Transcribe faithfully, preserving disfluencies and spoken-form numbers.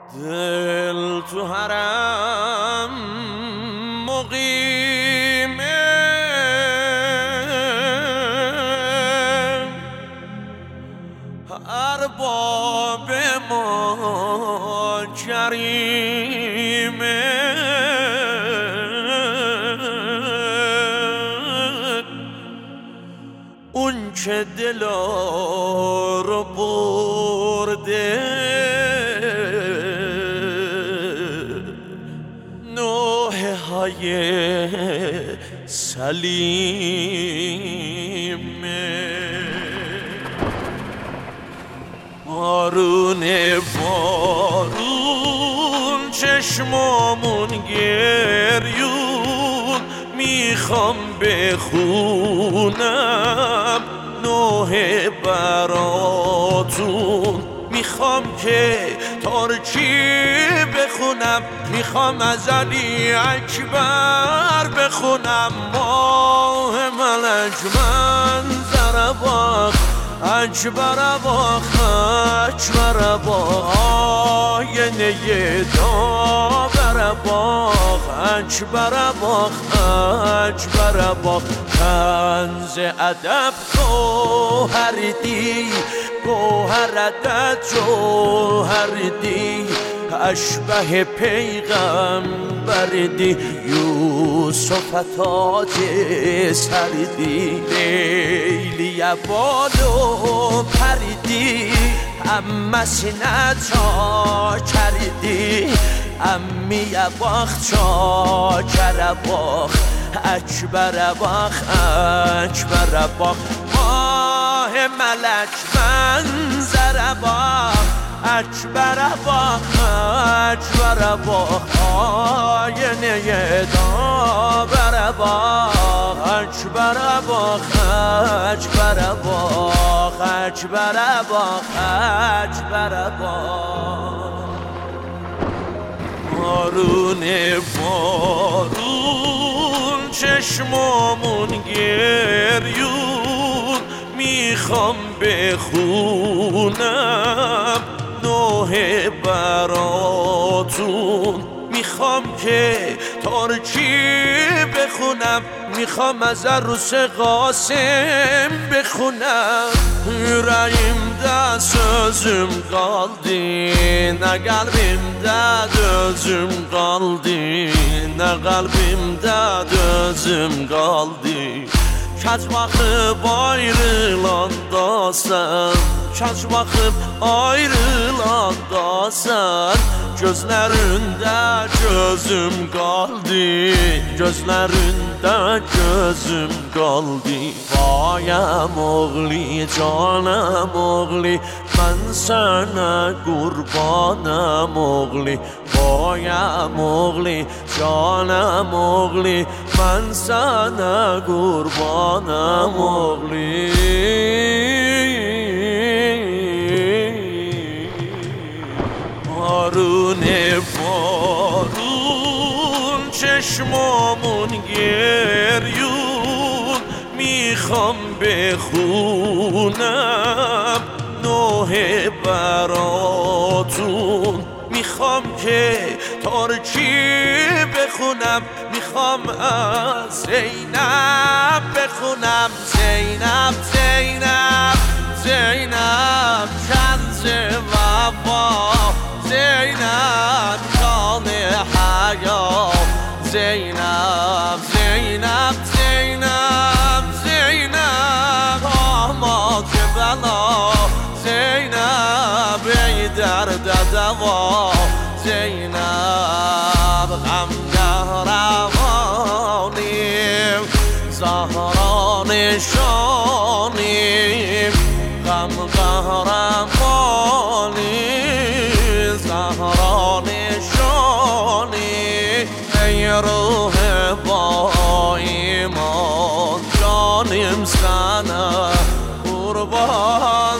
دل تو حرم مقیمه، ارباب ما کریمه، اون که دلا رو برده نوحه های سلیمه. بارون بارون چشمامون گریون، میخوام بخونم نوحه براتون، میخوام که ترکی بخونم، میخوام از علی اکبر بخونم. ماه ملک منظر باغ اکبر باغ اکبر باغ، آینه داور باغ اکبر باغ اکبر باغ. کنز ادب گوهر دی، گوهر عدد جوهر دی، اشبه پیغمبر دی، یوسف تاج سردی، لیلی بالو پردی، اما سینه چا کردی، امی باخ چا کر باخ اکبر باخ اکبر باخ. ماه ملک منظر باخ اکبر باخ اکبر باخ، آینه داور باخ اکبر باخ اکبر باخ اکبر باخ اکبر باخ. بارون بارون چشمامون گریون، میخوام بخونم نوحه براتون، میخوام که ترکی بخونم، میخوام از عروس قاسم بخونم. Yüreğimde sözüm kaldı, ne kalbimde dözüm kaldı, ne kalbimde dözüm kaldı. Kaç bakıp ayrılanda sen, kaç bakıp ayrılanda sen, gözlerinde gözüm kaldı, gözlerinde gözüm kaldı. Bayam oğli, canım oğli, ben sana kurbanım oğli. Bayam oğli, canım oğli, ben sana kurbanım oğli. بارون بارون چشمامون گریون، میخوام بخونم نوحه براتون، میخوام که ترکی بخونم، میخوام از زینب بخونم. زینب زینب زینب کنز وفا، زینب جان حیا، زینب زینب زینب زینب آماد بلا، زینب ای درد دوا، زینب غمگه روانیم، زهرا نشانیم، غم قهرمانی، زهرا نشانی، ای روح با ایمان جانیم سنه قربان